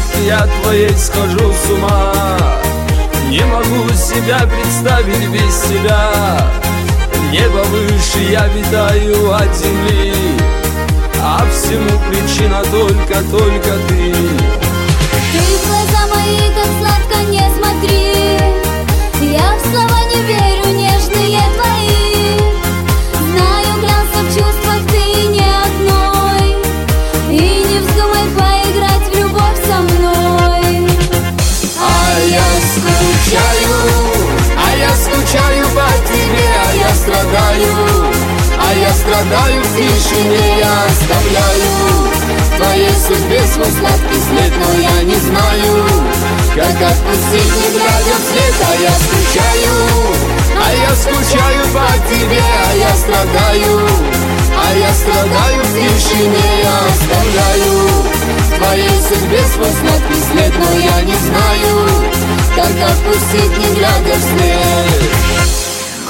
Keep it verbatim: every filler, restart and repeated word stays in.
я твоей схожу с ума. Не могу себя представить без тебя. Небо выше, я витаю от земли, а всему причина только, только ты. Ты в глаза мои так сладко не смотри, я в слова не верю, нежные твои. Знаю, клялся в чувствах ты не одной, и не вздумай поиграть в любовь со мной. А я скучаю, а я скучаю по тебе, а я страдаю, а я страдаю в тишине, я оставляю в твоей судьбе свой сладкий след, но я не знаю, как отпустить, не глядя вслед. А я скучаю, а я скучаю по тебе, а я страдаю, а я страдаю в тишине, я оставляю в твоей судьбе свой сладкий след, но я не знаю, как отпустить, не глядя вслед.